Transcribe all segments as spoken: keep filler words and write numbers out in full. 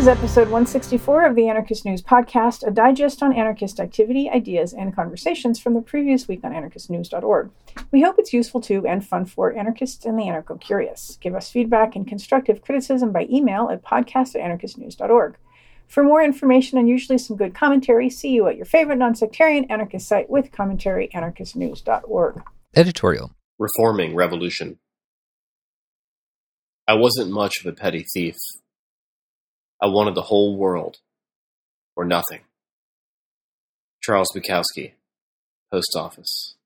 is episode one sixty-four of the Anarchist News Podcast, a digest on anarchist activity, ideas, and conversations from the previous week on anarchist news dot org. We hope it's useful to and fun for anarchists and the anarcho-curious. Give us feedback and constructive criticism by email at podcast at anarchist news dot org. For more information and usually some good commentary, see you at your favorite non-sectarian anarchist site with commentary, anarchist news dot org. Editorial. Reforming Revolution. I wasn't much of a petty thief. I wanted the whole world, or nothing. Charles Bukowski, Post Office.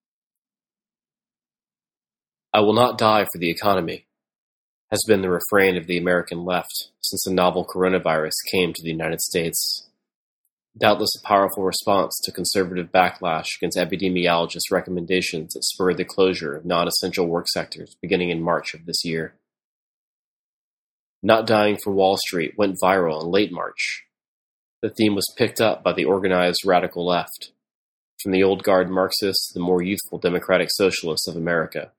I will not die for the economy, has been the refrain of the American left since the novel coronavirus came to the United States. Doubtless a powerful response to conservative backlash against epidemiologists' recommendations that spurred the closure of non-essential work sectors beginning in March of this year. Not Dying for Wall Street went viral in late March. The theme was picked up by the organized radical left, from the old guard Marxists to the more youthful democratic socialists of America.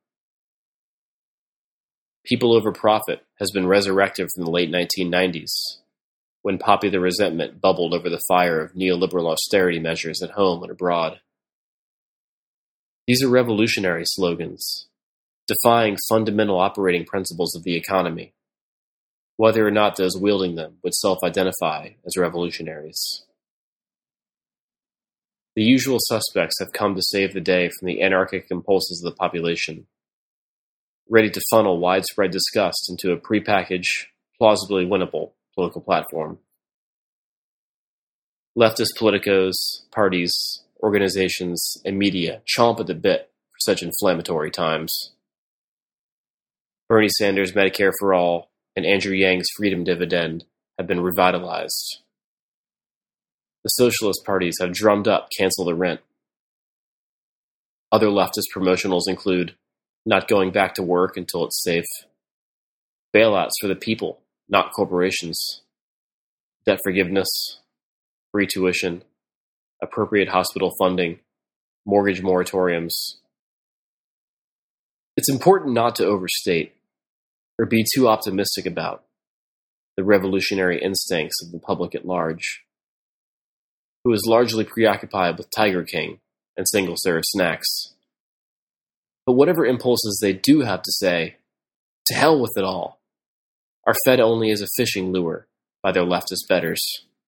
People over profit has been resurrected from the late nineteen nineties, when popular resentment bubbled over the fire of neoliberal austerity measures at home and abroad. These are revolutionary slogans, defying fundamental operating principles of the economy, whether or not those wielding them would self-identify as revolutionaries. The usual suspects have come to save the day from the anarchic impulses of the population, ready to funnel widespread disgust into a prepackaged, plausibly winnable political platform. Leftist politicos, parties, organizations, and media chomp at the bit for such inflammatory times. Bernie Sanders' Medicare for All and Andrew Yang's freedom dividend have been revitalized. The socialist parties have drummed up cancel the rent. Other leftist promotionals include not going back to work until it's safe, bailouts for the people, not corporations, debt forgiveness, free tuition, appropriate hospital funding, mortgage moratoriums. It's important not to overstate or be too optimistic about the revolutionary instincts of the public at large, who is largely preoccupied with Tiger King and single-serve snacks. But whatever impulses they do have to say, to hell with it all, are fed only as a fishing lure by their leftist betters.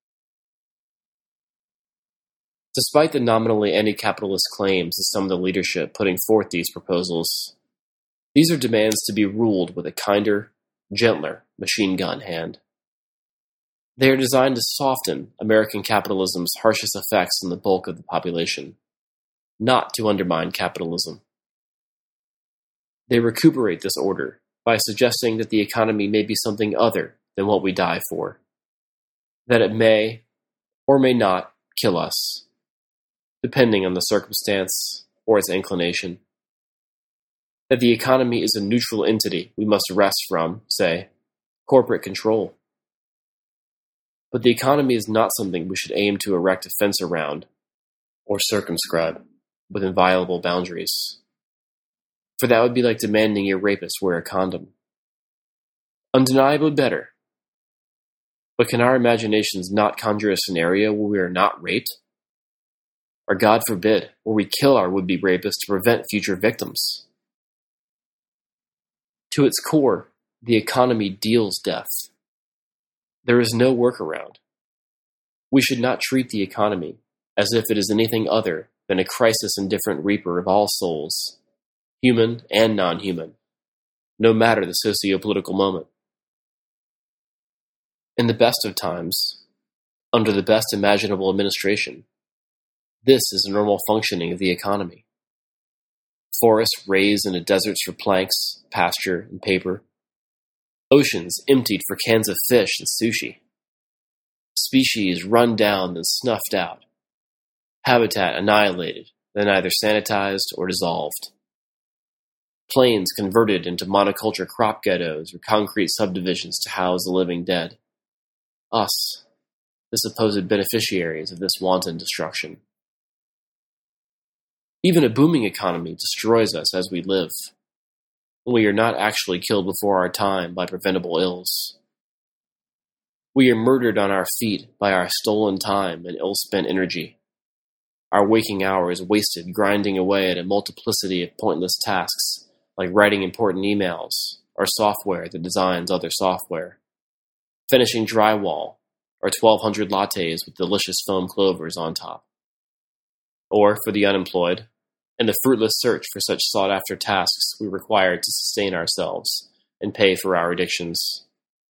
Despite the nominally anti-capitalist claims of some of the leadership putting forth these proposals, these are demands to be ruled with a kinder, gentler machine gun hand. They are designed to soften American capitalism's harshest effects on the bulk of the population, not to undermine capitalism. They recuperate this order by suggesting that the economy may be something other than what we die for, that it may or may not kill us, depending on the circumstance or its inclination. That the economy is a neutral entity we must wrest from, say, corporate control. But the economy is not something we should aim to erect a fence around or circumscribe with inviolable boundaries. For that would be like demanding your rapist wear a condom. Undeniably better. But can our imaginations not conjure a scenario where we are not raped? Or God forbid, where we kill our would-be rapists to prevent future victims? To its core, the economy deals death. There is no workaround. We should not treat the economy as if it is anything other than a crisis-indifferent reaper of all souls, human and non-human, no matter the socio-political moment. In the best of times, under the best imaginable administration, this is a normal functioning of the economy. Forests raised into deserts for planks, pasture, and paper. Oceans emptied for cans of fish and sushi. Species run down then snuffed out. Habitat annihilated, then either sanitized or dissolved. Plains converted into monoculture crop ghettos or concrete subdivisions to house the living dead. Us, the supposed beneficiaries of this wanton destruction. Even a booming economy destroys us as we live. We are not actually killed before our time by preventable ills. We are murdered on our feet by our stolen time and ill-spent energy. Our waking hours wasted grinding away at a multiplicity of pointless tasks, like writing important emails, or software that designs other software, finishing drywall, or twelve hundred lattes with delicious foam clovers on top. Or, for the unemployed, in the fruitless search for such sought-after tasks we require to sustain ourselves and pay for our addictions.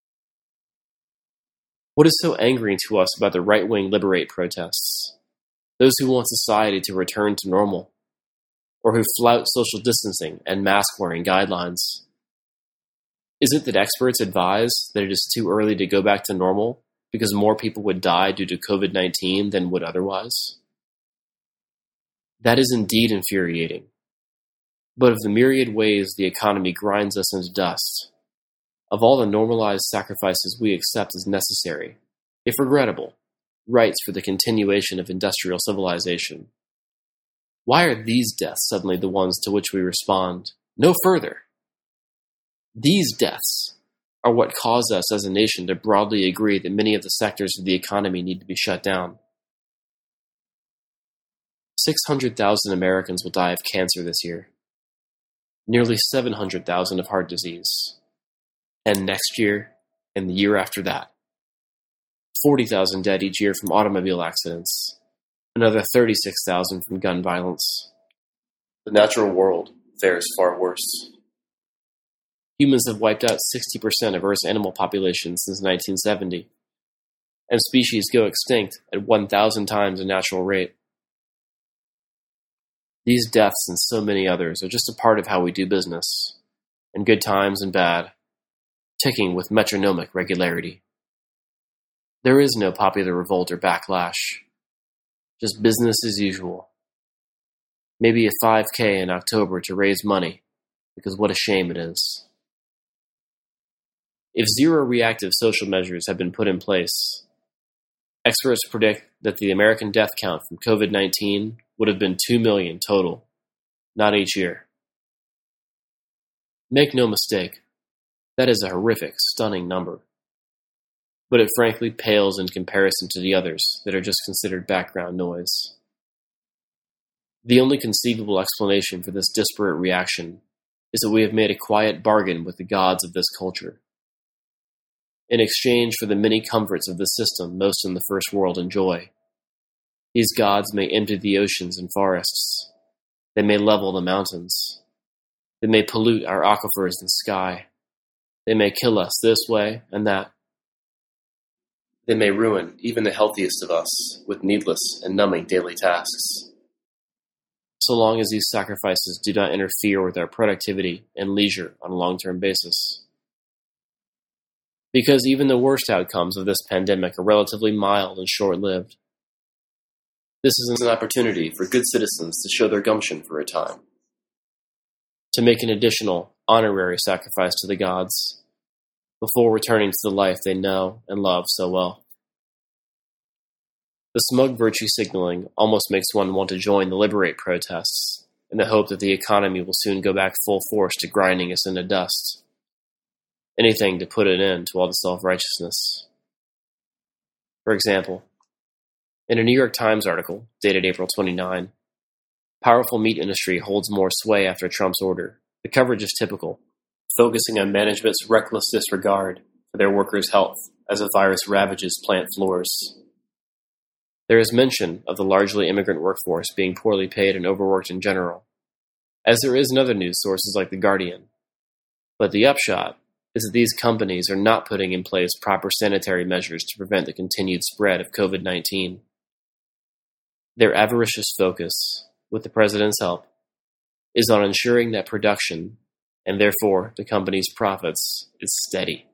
What is so angering to us about the right-wing Liberate protests? Those who want society to return to normal, or who flout social distancing and mask-wearing guidelines? Is it that experts advise that it is too early to go back to normal because more people would die due to covid nineteen than would otherwise? That is indeed infuriating. But of the myriad ways the economy grinds us into dust, of all the normalized sacrifices we accept as necessary, if regrettable, rights for the continuation of industrial civilization, why are these deaths suddenly the ones to which we respond? No further. These deaths are what cause us as a nation to broadly agree that many of the sectors of the economy need to be shut down. six hundred thousand Americans will die of cancer this year. Nearly seven hundred thousand of heart disease. And next year, and the year after that, forty thousand dead each year from automobile accidents. Another thirty-six thousand from gun violence. The natural world fares far worse. Humans have wiped out sixty percent of Earth's animal population since nineteen seventy, and species go extinct at one thousand times the natural rate. These deaths and so many others are just a part of how we do business, in good times and bad, ticking with metronomic regularity. There is no popular revolt or backlash, just business as usual. Maybe a five K in October to raise money, because what a shame it is. If zero reactive social measures have been put in place, experts predict that the American death count from covid nineteen would have been two million total, not each year. Make no mistake, that is a horrific, stunning number. But it frankly pales in comparison to the others that are just considered background noise. The only conceivable explanation for this disparate reaction is that we have made a quiet bargain with the gods of this culture. In exchange for the many comforts of the system most in the first world enjoy, these gods may empty the oceans and forests. They may level the mountains. They may pollute our aquifers and sky. They may kill us this way and that. They may ruin even the healthiest of us with needless and numbing daily tasks. So long as these sacrifices do not interfere with our productivity and leisure on a long-term basis. Because even the worst outcomes of this pandemic are relatively mild and short-lived. This is an opportunity for good citizens to show their gumption for a time. To make an additional, honorary sacrifice to the gods, before returning to the life they know and love so well. The smug virtue signaling almost makes one want to join the Liberate protests in the hope that the economy will soon go back full force to grinding us into dust. Anything to put an end to all the self-righteousness. For example, in a New York Times article dated April twenty-ninth, powerful meat industry holds more sway after Trump's order. The coverage is typical, focusing on management's reckless disregard for their workers' health as the virus ravages plant floors. There is mention of the largely immigrant workforce being poorly paid and overworked in general, as there is in other news sources like The Guardian. But the upshot is that these companies are not putting in place proper sanitary measures to prevent the continued spread of covid nineteen. Their avaricious focus, with the president's help, is on ensuring that production, and therefore the company's profits, is steady.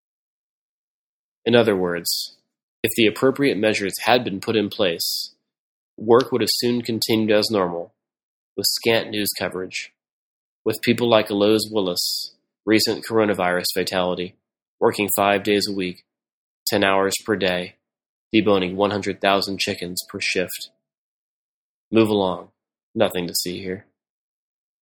In other words, if the appropriate measures had been put in place, work would have soon continued as normal, with scant news coverage, with people like Lois Willis, recent coronavirus fatality, working five days a week, ten hours per day, deboning one hundred thousand chickens per shift. Move along. Nothing to see here.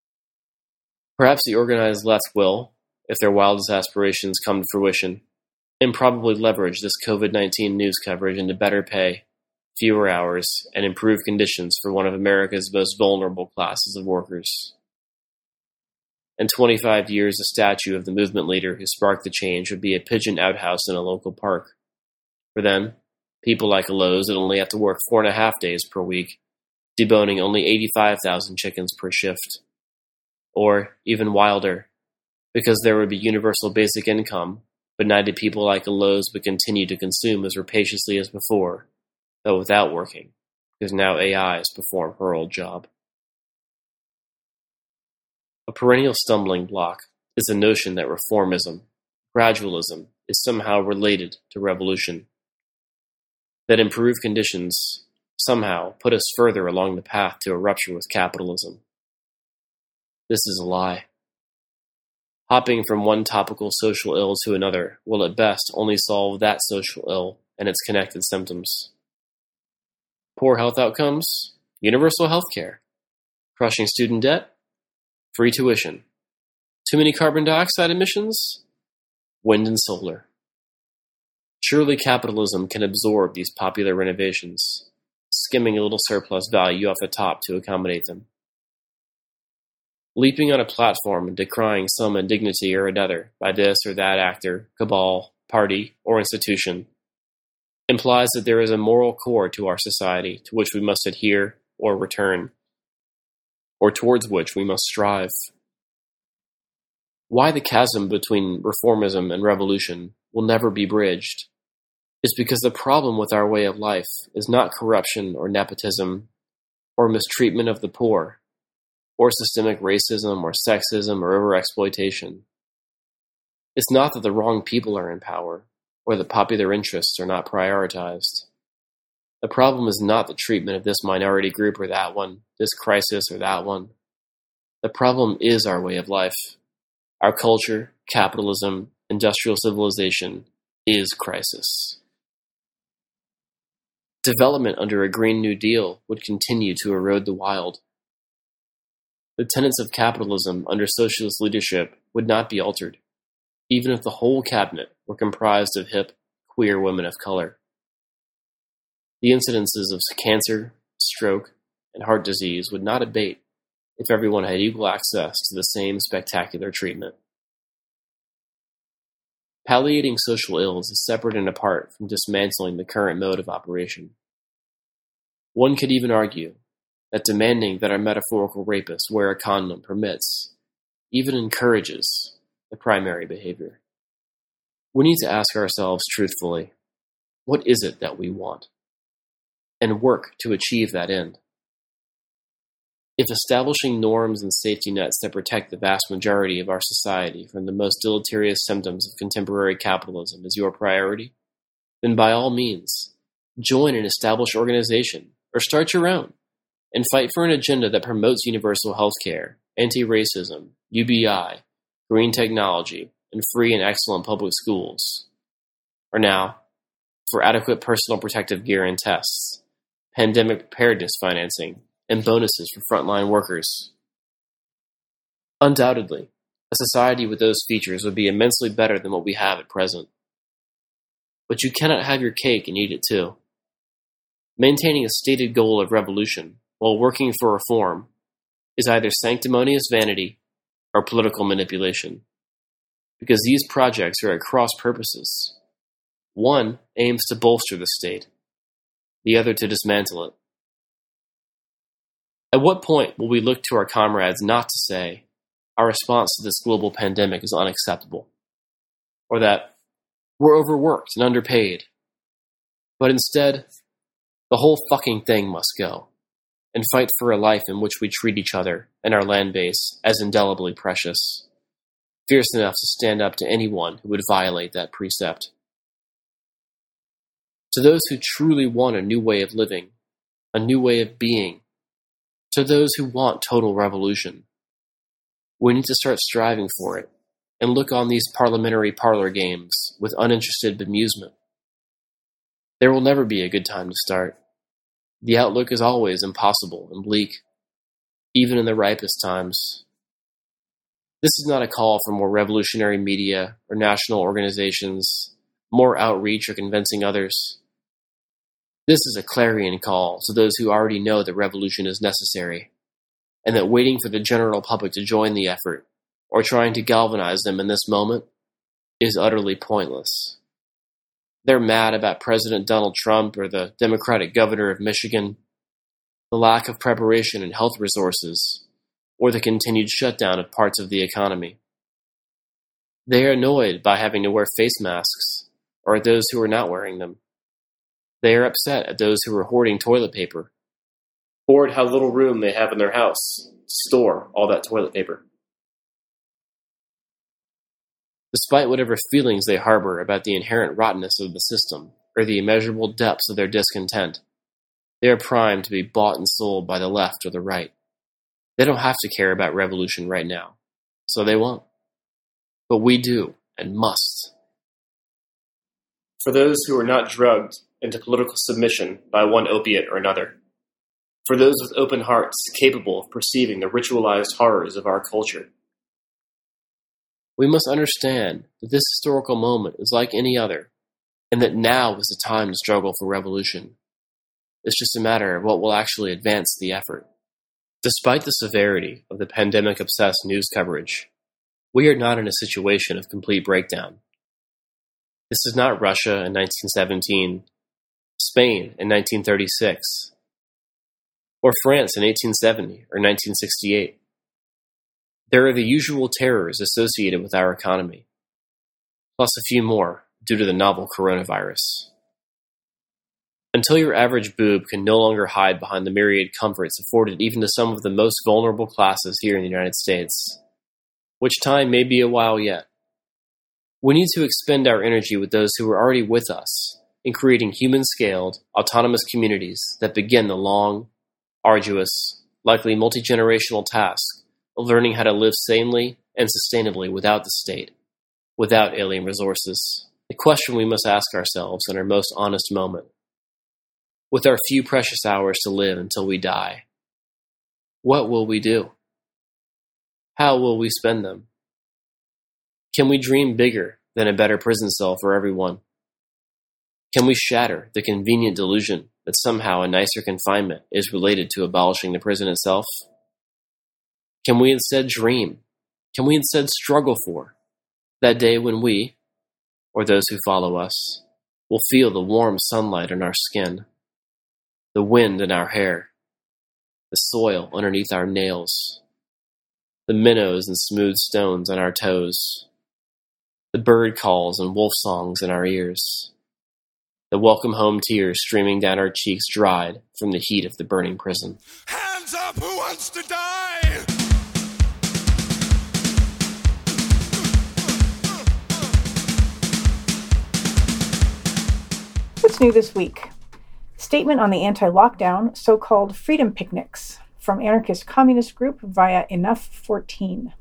Perhaps the organized left will, if their wildest aspirations come to fruition, and probably leverage this COVID nineteen news coverage into better pay, fewer hours, and improved conditions for one of America's most vulnerable classes of workers. In twenty-five years, a statue of the movement leader who sparked the change would be a pigeon outhouse in a local park. For then, people like Lowe's would only have to work four and a half days per week, deboning only eighty-five thousand chickens per shift. Or, even wilder, because there would be universal basic income, benighted people like Lowe's would continue to consume as rapaciously as before, though without working, because now A Is perform her old job. A perennial stumbling block is the notion that reformism, gradualism, is somehow related to revolution, that improved conditions somehow put us further along the path to a rupture with capitalism. This is a lie. Hopping from one topical social ill to another will at best only solve that social ill and its connected symptoms. Poor health outcomes? Universal health care. Crushing student debt? Free tuition. Too many carbon dioxide emissions? Wind and solar. Surely capitalism can absorb these popular renovations, skimming a little surplus value off the top to accommodate them. Leaping on a platform and decrying some indignity or another by this or that actor, cabal, party, or institution implies that there is a moral core to our society to which we must adhere or return, or towards which we must strive. Why the chasm between reformism and revolution will never be bridged is because the problem with our way of life is not corruption or nepotism or mistreatment of the poor, or systemic racism or sexism or overexploitation. It's not that the wrong people are in power or that popular interests are not prioritized. The problem is not the treatment of this minority group or that one, this crisis or that one. The problem is our way of life. Our culture, capitalism, industrial civilization is crisis. Development under a Green New Deal would continue to erode the wild. The tenets of capitalism under socialist leadership would not be altered, even if the whole cabinet were comprised of hip, queer women of color. The incidences of cancer, stroke, and heart disease would not abate if everyone had equal access to the same spectacular treatment. Palliating social ills is separate and apart from dismantling the current mode of operation. One could even argue that demanding that our metaphorical rapists wear a condom permits, even encourages, the primary behavior. We need to ask ourselves truthfully, what is it that we want? And work to achieve that end. If establishing norms and safety nets that protect the vast majority of our society from the most deleterious symptoms of contemporary capitalism is your priority, then by all means, join an established organization or start your own and fight for an agenda that promotes universal health care, anti-racism, U B I, green technology, and free and excellent public schools. Or now, for adequate personal protective gear and tests, pandemic preparedness financing, and bonuses for frontline workers. Undoubtedly, a society with those features would be immensely better than what we have at present. But you cannot have your cake and eat it too. Maintaining a stated goal of revolution while working for reform is either sanctimonious vanity or political manipulation, because these projects are at cross purposes. One aims to bolster the state, the other to dismantle it. At what point will we look to our comrades not to say, our response to this global pandemic is unacceptable, or that we're overworked and underpaid, but instead, the whole fucking thing must go, and fight for a life in which we treat each other and our land base as indelibly precious, fierce enough to stand up to anyone who would violate that precept. To those who truly want a new way of living, a new way of being, to those who want total revolution, we need to start striving for it and look on these parliamentary parlor games with uninterested bemusement. There will never be a good time to start. The outlook is always impossible and bleak, even in the ripest times. This is not a call for more revolutionary media or national organizations, more outreach, or convincing others. This is a clarion call to those who already know that revolution is necessary, and that waiting for the general public to join the effort, or trying to galvanize them in this moment, is utterly pointless. They're mad about President Donald Trump or the Democratic governor of Michigan, the lack of preparation and health resources, or the continued shutdown of parts of the economy. They are annoyed by having to wear face masks, or at those who are not wearing them. They are upset at those who are hoarding toilet paper, or at how little room they have in their house to store all that toilet paper. Despite whatever feelings they harbor about the inherent rottenness of the system, or the immeasurable depths of their discontent, they are primed to be bought and sold by the left or the right. They don't have to care about revolution right now, so they won't. But we do, and must. For those who are not drugged into political submission by one opiate or another, for those with open hearts capable of perceiving the ritualized horrors of our culture, we must understand that this historical moment is like any other, and that now is the time to struggle for revolution. It's just a matter of what will actually advance the effort. Despite the severity of the pandemic-obsessed news coverage, we are not in a situation of complete breakdown. This is not Russia in nineteen seventeen, Spain in nineteen thirty-six, or France in eighteen seventy or nineteen sixty-eight. There are the usual terrors associated with our economy, plus a few more due to the novel coronavirus. Until your average boob can no longer hide behind the myriad comforts afforded even to some of the most vulnerable classes here in the United States, which time may be a while yet, we need to expend our energy with those who are already with us in creating human-scaled, autonomous communities that begin the long, arduous, likely multi-generational task of learning how to live sanely and sustainably without the state, without alien resources. The question we must ask ourselves in our most honest moment, with our few precious hours to live until we die, what will we do? How will we spend them? Can we dream bigger than a better prison cell for everyone? Can we shatter the convenient delusion that somehow a nicer confinement is related to abolishing the prison itself? Can we instead dream? Can we instead struggle for that day when we, or those who follow us, will feel the warm sunlight on our skin, the wind in our hair, the soil underneath our nails, the minnows and smooth stones on our toes, the bird calls and wolf songs in our ears, the welcome home tears streaming down our cheeks dried from the heat of the burning prison. Hands up, who wants to die? What's new this week? Statement on the anti-lockdown, so-called freedom picnics, from anarchist communist group via Enough fourteen.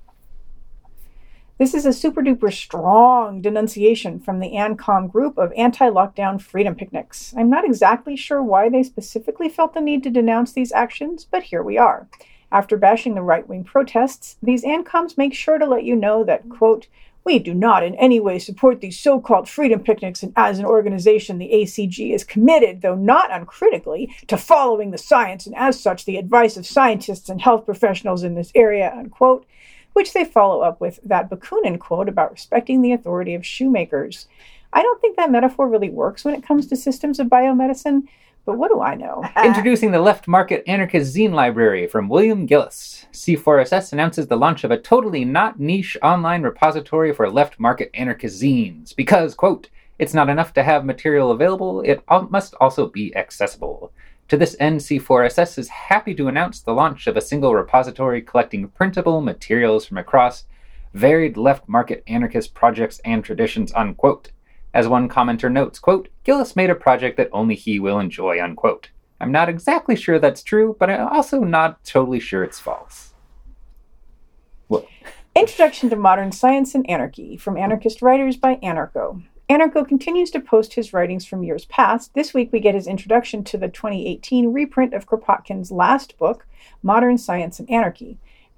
This is a super-duper strong denunciation from the ANCOM group of anti-lockdown freedom picnics. I'm not exactly sure why they specifically felt the need to denounce these actions, but here we are. After bashing the right-wing protests, these ANCOMs make sure to let you know that, quote, we do not in any way support these so-called freedom picnics, and as an organization, the A C G is committed, though not uncritically, to following the science, and as such, the advice of scientists and health professionals in this area, unquote, which they follow up with that Bakunin quote about respecting the authority of shoemakers. I don't think that metaphor really works when it comes to systems of biomedicine, but what do I know? Introducing the Left Market Anarchist Zine Library from William Gillis. C four S S announces the launch of a totally not niche online repository for left market anarchist zines. Because, quote, it's not enough to have material available, it must also be accessible. To this end, C four S S is happy to announce the launch of a single repository collecting printable materials from across varied left market anarchist projects and traditions, unquote. As one commenter notes, quote, Gillis made a project that only he will enjoy, unquote. I'm not exactly sure that's true, but I'm also not totally sure it's false. Whoa. Introduction to Modern Science and Anarchy, from Anarchist Writers by Anarcho. Anarcho continues to post his writings from years past. This week we get his introduction to the twenty eighteen reprint of Kropotkin's last book, Modern Science and Anarchy.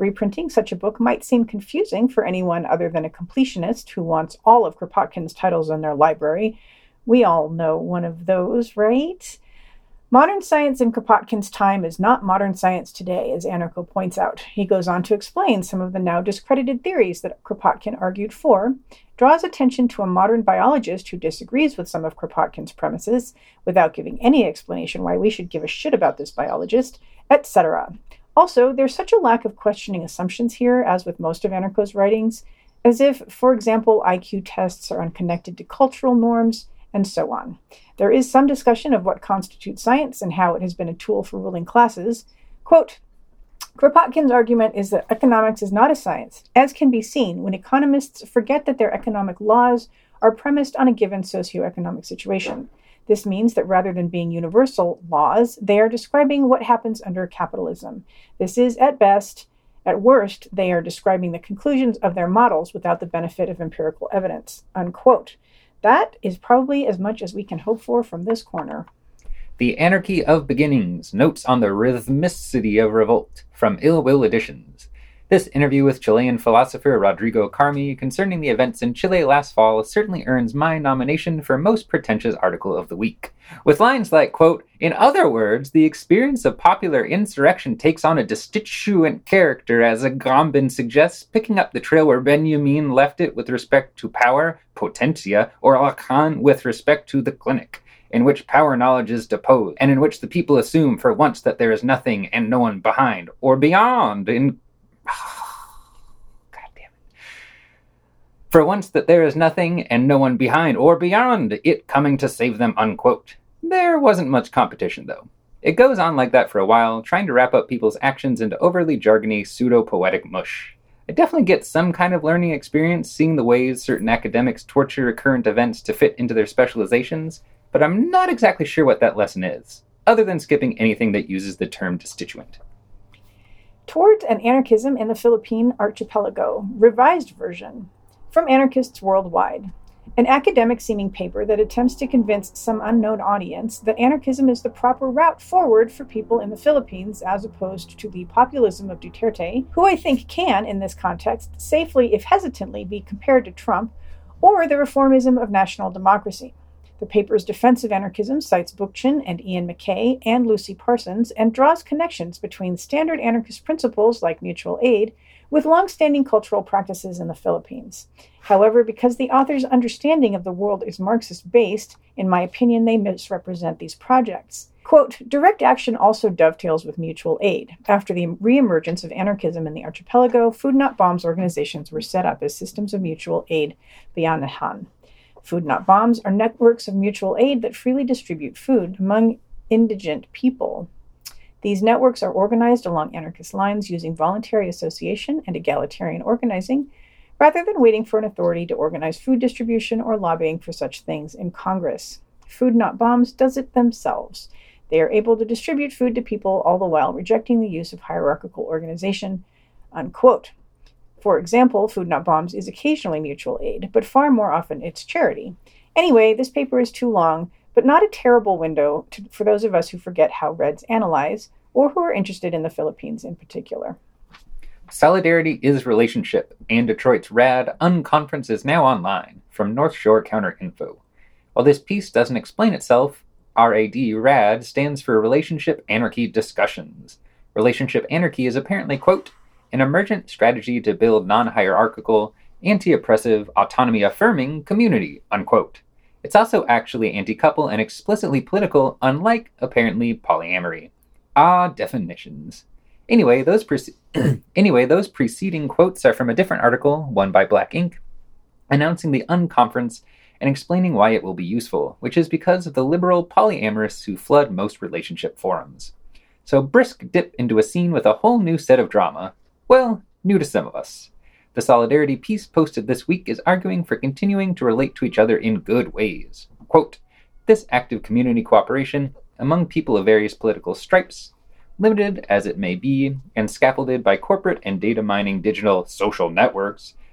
Reprinting such a book might seem confusing for anyone other than a completionist who wants all of Kropotkin's titles in their library. We all know one of those, right? Modern science in Kropotkin's time is not modern science today, as Anarcho points out. He goes on to explain some of the now discredited theories that Kropotkin argued for, draws attention to a modern biologist who disagrees with some of Kropotkin's premises, without giving any explanation why we should give a shit about this biologist, et cetera. Also, there's such a lack of questioning assumptions here, as with most of Anarcho's writings, as if, for example, I Q tests are unconnected to cultural norms, and so on. There is some discussion of what constitutes science and how it has been a tool for ruling classes. Quote, Kropotkin's argument is that economics is not a science, as can be seen when economists forget that their economic laws are premised on a given socioeconomic situation. This means that rather than being universal laws, they are describing what happens under capitalism. This is, at best, at worst, they are describing the conclusions of their models without the benefit of empirical evidence. Unquote. That is probably as much as we can hope for from this corner. The Anarchy of Beginnings, Notes on the Rhythmicity of Revolt, from Ill Will Editions. This interview with Chilean philosopher Rodrigo Carmi concerning the events in Chile last fall certainly earns my nomination for most pretentious article of the week. With lines like, quote, in other words, the experience of popular insurrection takes on a destituent character, as Agamben suggests, picking up the trail where Benjamin left it with respect to power, potentia, or Lacan with respect to the clinic, in which power knowledge is deposed, and in which the people assume for once that there is nothing and no one behind, or beyond, in... God damn it. For once that there is nothing and no one behind, or beyond, it coming to save them, unquote. There wasn't much competition, though. It goes on like that for a while, trying to wrap up people's actions into overly jargony, pseudo-poetic mush. I definitely get some kind of learning experience seeing the ways certain academics torture current events to fit into their specializations, but I'm not exactly sure what that lesson is, other than skipping anything that uses the term destituent. Towards an Anarchism in the Philippine Archipelago, revised version, from Anarchists Worldwide. An academic-seeming paper that attempts to convince some unknown audience that anarchism is the proper route forward for people in the Philippines, as opposed to the populism of Duterte, who I think can, in this context, safely, if hesitantly, be compared to Trump, or the reformism of national democracy. The paper's defense of anarchism cites Bookchin and Ian MacKay and Lucy Parsons, and draws connections between standard anarchist principles like mutual aid with long-standing cultural practices in the Philippines. However, because the author's understanding of the world is Marxist-based, in my opinion, they misrepresent these projects. Quote, direct action also dovetails with mutual aid. After the reemergence of anarchism in the archipelago, Food Not Bombs organizations were set up as systems of mutual aid bayanihan. Food Not Bombs are networks of mutual aid that freely distribute food among indigent people. These networks are organized along anarchist lines using voluntary association and egalitarian organizing, rather than waiting for an authority to organize food distribution or lobbying for such things in Congress. Food Not Bombs does it themselves. They are able to distribute food to people, all the while rejecting the use of hierarchical organization, unquote. For example, Food Not Bombs is occasionally mutual aid, but far more often it's charity. Anyway, this paper is too long, but not a terrible window to, for those of us who forget how Reds analyze, or who are interested in the Philippines in particular. Solidarity is Relationship, and Detroit's RAD Unconference is now online, from North Shore Counterinfo. While this piece doesn't explain itself, R A D, RAD, stands for Relationship Anarchy Discussions. Relationship Anarchy is apparently, quote, an emergent strategy to build non-hierarchical, anti-oppressive, autonomy-affirming community, unquote. It's also actually anti-couple and explicitly political, unlike, apparently, polyamory. Ah, definitions. Anyway, those pre- anyway, those preceding quotes are from a different article, one by Black Ink, announcing the unconference and explaining why it will be useful, which is because of the liberal polyamorists who flood most relationship forums. So brisk dip into a scene with a whole new set of drama. Well, new to some of us. The Solidarity piece posted this week is arguing for continuing to relate to each other in good ways. Quote, this active community cooperation among people of various political stripes, limited as it may be, and scaffolded by corporate and data mining digital social networks,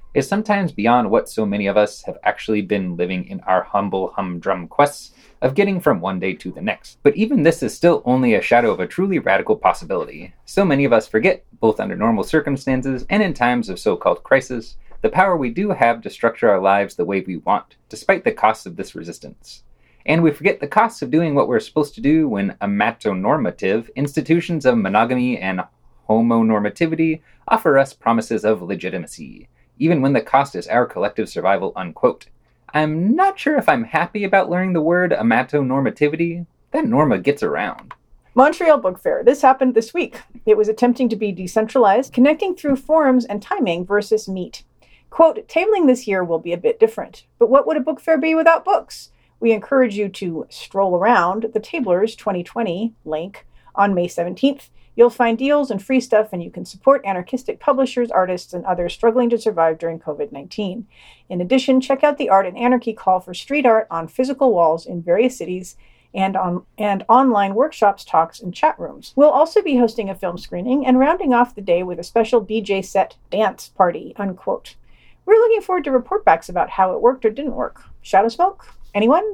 is sometimes beyond what so many of us have actually been living in our humble humdrum quests of getting from one day to the next. But even this is still only a shadow of a truly radical possibility. So many of us forget, both under normal circumstances and in times of so-called crisis, the power we do have to structure our lives the way we want, despite the costs of this resistance. And we forget the costs of doing what we're supposed to do when amatonormative institutions of monogamy and homonormativity offer us promises of legitimacy, even when the cost is our collective survival, unquote. I'm not sure if I'm happy about learning the word amatonormativity. That norma gets around. Montreal Book Fair. This happened this week. It was attempting to be decentralized, connecting through forums and timing versus meet. Quote, tabling this year will be a bit different, but what would a book fair be without books? We encourage you to stroll around the Tablers twenty twenty link on May seventeenth. You'll find deals and free stuff, and you can support anarchistic publishers, artists, and others struggling to survive during covid nineteen. In addition, check out the Art and Anarchy call for street art on physical walls in various cities and on and online workshops, talks, and chat rooms. We'll also be hosting a film screening and rounding off the day with a special D J set dance party, unquote. We're looking forward to report backs about how it worked or didn't work. Shadow Smoke? Anyone?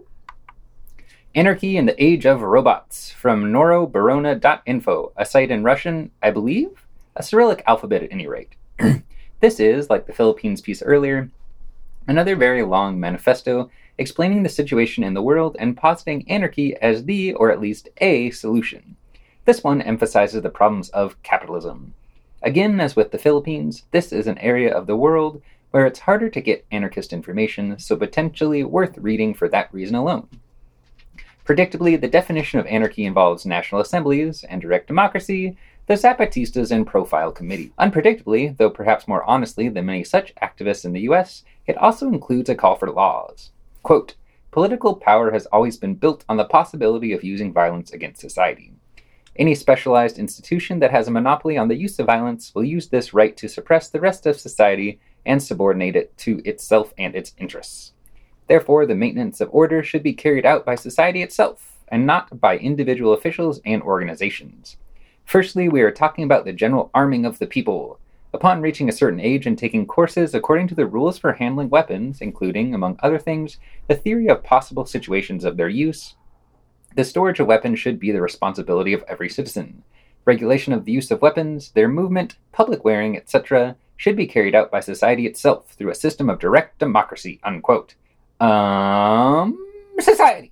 Anarchy in the Age of Robots, from norobarona dot info, a site in Russian, I believe? A Cyrillic alphabet at any rate. This is, like the Philippines piece earlier, another very long manifesto explaining the situation in the world and positing anarchy as the, or at least a, solution. This one emphasizes the problems of capitalism. Again, as with the Philippines, this is an area of the world where it's harder to get anarchist information, so potentially worth reading for that reason alone. Predictably, the definition of anarchy involves national assemblies and direct democracy, the Zapatistas and Profile Committee. Unpredictably, though perhaps more honestly than many such activists in the U S, it also includes a call for laws. Quote, political power has always been built on the possibility of using violence against society. Any specialized institution that has a monopoly on the use of violence will use this right to suppress the rest of society and subordinate it to itself and its interests. Therefore, the maintenance of order should be carried out by society itself, and not by individual officials and organizations. Firstly, we are talking about the general arming of the people. Upon reaching a certain age and taking courses according to the rules for handling weapons, including, among other things, the theory of possible situations of their use, the storage of weapons should be the responsibility of every citizen. Regulation of the use of weapons, their movement, public wearing, et cetera, should be carried out by society itself through a system of direct democracy, unquote. Um, society.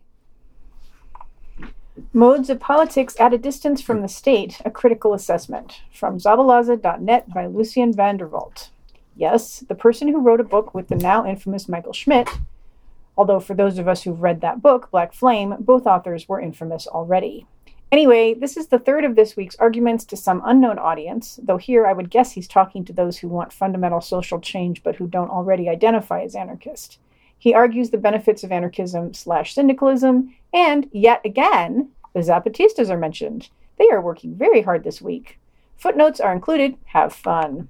Modes of Politics at a Distance from the State, a Critical Assessment, from zabalaza dot net by Lucien van der Walt. Yes, the person who wrote a book with the now infamous Michael Schmidt, although for those of us who've read that book, Black Flame, both authors were infamous already. Anyway, this is the third of this week's arguments to some unknown audience, though here I would guess he's talking to those who want fundamental social change but who don't already identify as anarchist. He argues the benefits of anarchism slash syndicalism, and yet again, the Zapatistas are mentioned. They are working very hard this week. Footnotes are included. Have fun.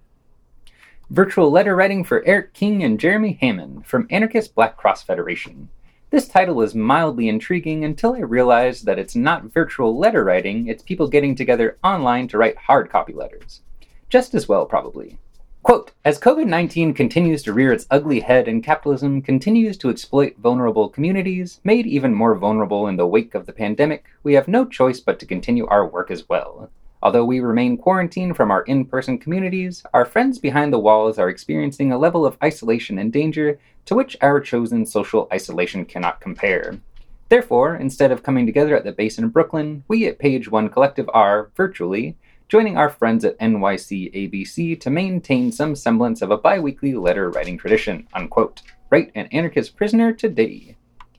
Virtual Letter Writing for Eric King and Jeremy Hammond, from Anarchist Black Cross Federation. This title was mildly intriguing until I realized that it's not virtual letter writing, it's people getting together online to write hard copy letters. Just as well, probably. Quote, as covid nineteen continues to rear its ugly head and capitalism continues to exploit vulnerable communities, made even more vulnerable in the wake of the pandemic, we have no choice but to continue our work as well. Although we remain quarantined from our in-person communities, our friends behind the walls are experiencing a level of isolation and danger to which our chosen social isolation cannot compare. Therefore, instead of coming together at the base in Brooklyn, we at Page One Collective are, virtually, joining our friends at N Y C A B C to maintain some semblance of a bi-weekly letter-writing tradition, unquote. Write an anarchist prisoner today.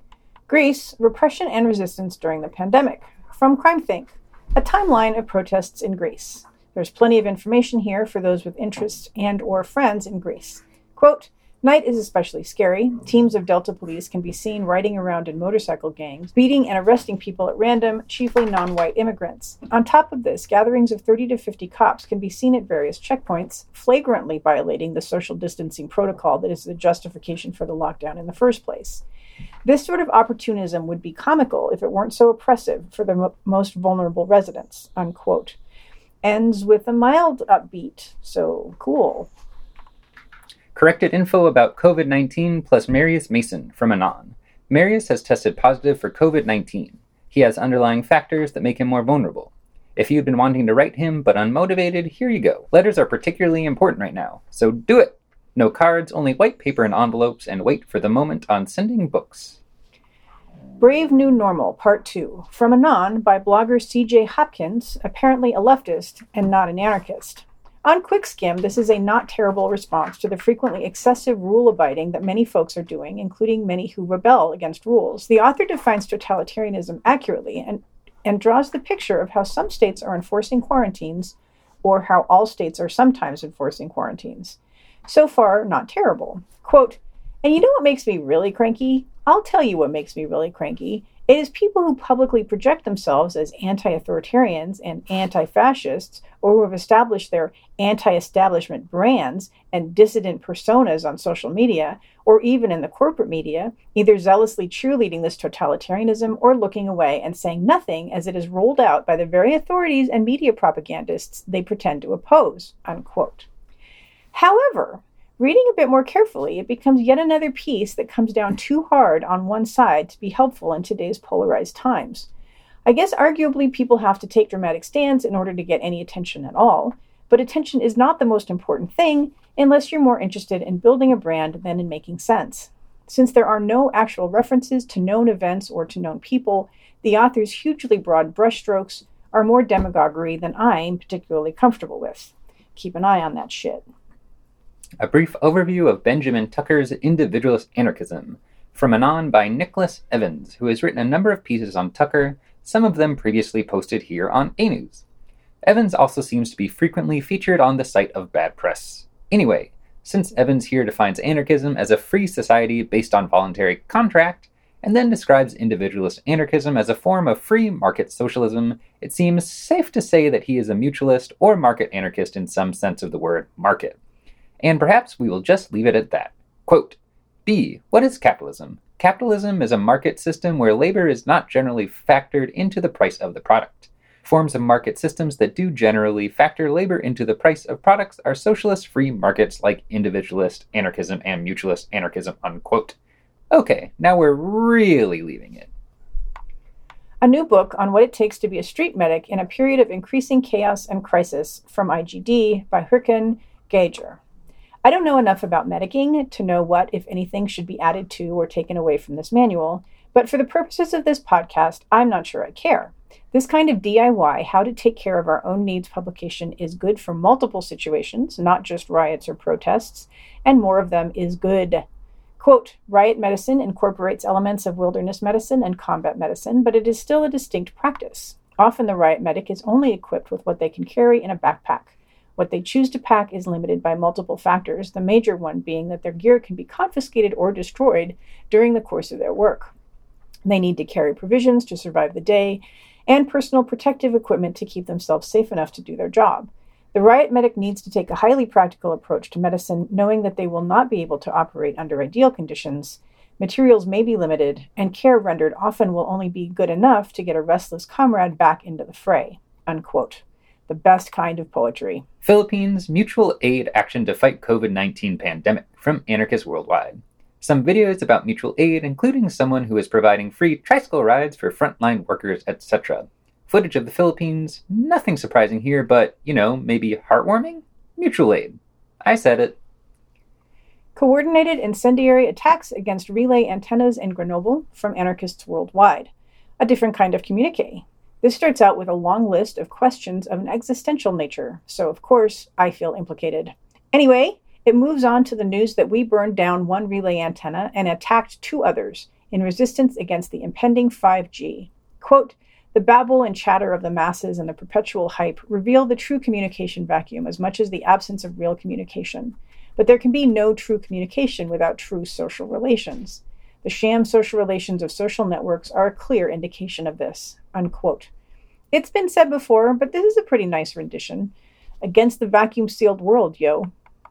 Greece, Repression and Resistance During the Pandemic, from CrimethInc, a timeline of protests in Greece. There's plenty of information here for those with interests and or friends in Greece. Quote, night is especially scary. Teams of Delta police can be seen riding around in motorcycle gangs, beating and arresting people at random, chiefly non-white immigrants. On top of this, gatherings of thirty to fifty cops can be seen at various checkpoints, flagrantly violating the social distancing protocol that is the justification for the lockdown in the first place. This sort of opportunism would be comical if it weren't so oppressive for the mo- most vulnerable residents, unquote. Ends with a mild upbeat, so cool. Corrected info about COVID nineteen plus Marius Mason from Anon. Marius has tested positive for COVID nineteen. He has underlying factors that make him more vulnerable. If you've been wanting to write him but unmotivated, here you go. Letters are particularly important right now, so do it! No cards, only white paper and envelopes, and wait for the moment on sending books. Brave New Normal, Part two, from Anon by blogger C J Hopkins, apparently a leftist and not an anarchist. On quick skim, this is a not terrible response to the frequently excessive rule-abiding that many folks are doing, including many who rebel against rules. The author defines totalitarianism accurately and, and draws the picture of how some states are enforcing quarantines, or how all states are sometimes enforcing quarantines. So far, not terrible. Quote, and you know what makes me really cranky? I'll tell you what makes me really cranky. It is people who publicly project themselves as anti-authoritarians and anti-fascists, or who have established their anti-establishment brands and dissident personas on social media, or even in the corporate media, either zealously cheerleading this totalitarianism or looking away and saying nothing as it is rolled out by the very authorities and media propagandists they pretend to oppose, unquote. However, reading a bit more carefully, it becomes yet another piece that comes down too hard on one side to be helpful in today's polarized times. I guess arguably people have to take dramatic stands in order to get any attention at all, but attention is not the most important thing unless you're more interested in building a brand than in making sense. Since there are no actual references to known events or to known people, the author's hugely broad brushstrokes are more demagoguery than I'm particularly comfortable with. Keep an eye on that shit. A brief overview of Benjamin Tucker's individualist anarchism, from Anon by Nicholas Evans, who has written a number of pieces on Tucker, some of them previously posted here on A News. Evans also seems to be frequently featured on the site of Bad Press. Anyway, since Evans here defines anarchism as a free society based on voluntary contract, and then describes individualist anarchism as a form of free market socialism, it seems safe to say that he is a mutualist or market anarchist in some sense of the word market. And perhaps we will just leave it at that. Quote, B. What is capitalism? Capitalism is a market system where labor is not generally factored into the price of the product. Forms of market systems that do generally factor labor into the price of products are socialist free markets like individualist anarchism and mutualist anarchism, unquote. Okay, now we're really leaving it. A new book on what it takes to be a street medic in a period of increasing chaos and crisis from I G D by Hyrkan Geiger. I don't know enough about medicing to know what, if anything, should be added to or taken away from this manual, but for the purposes of this podcast, I'm not sure I care. This kind of D I Y, how to take care of our own needs publication is good for multiple situations, not just riots or protests, and more of them is good. Quote, riot medicine incorporates elements of wilderness medicine and combat medicine, but it is still a distinct practice. Often the riot medic is only equipped with what they can carry in a backpack. What they choose to pack is limited by multiple factors, the major one being that their gear can be confiscated or destroyed during the course of their work. They need to carry provisions to survive the day and personal protective equipment to keep themselves safe enough to do their job. The riot medic needs to take a highly practical approach to medicine, knowing that they will not be able to operate under ideal conditions, materials may be limited, and care rendered often will only be good enough to get a restless comrade back into the fray. Unquote. The best kind of poetry. Philippines Mutual Aid Action to Fight COVID nineteen Pandemic from Anarchist Worldwide. Some videos about mutual aid, including someone who is providing free tricycle rides for frontline workers, et cetera. Footage of the Philippines, nothing surprising here, but, you know, maybe heartwarming? Mutual aid. I said it. Coordinated incendiary attacks against relay antennas in Grenoble from Anarchists Worldwide. A different kind of communique. This starts out with a long list of questions of an existential nature, so of course I feel implicated. Anyway, it moves on to the news that we burned down one relay antenna and attacked two others in resistance against the impending five G. Quote, the babble and chatter of the masses and the perpetual hype reveal the true communication vacuum as much as the absence of real communication. But there can be no true communication without true social relations. The sham social relations of social networks are a clear indication of this. Unquote. It's been said before, but this is a pretty nice rendition. Against the vacuum-sealed world, yo.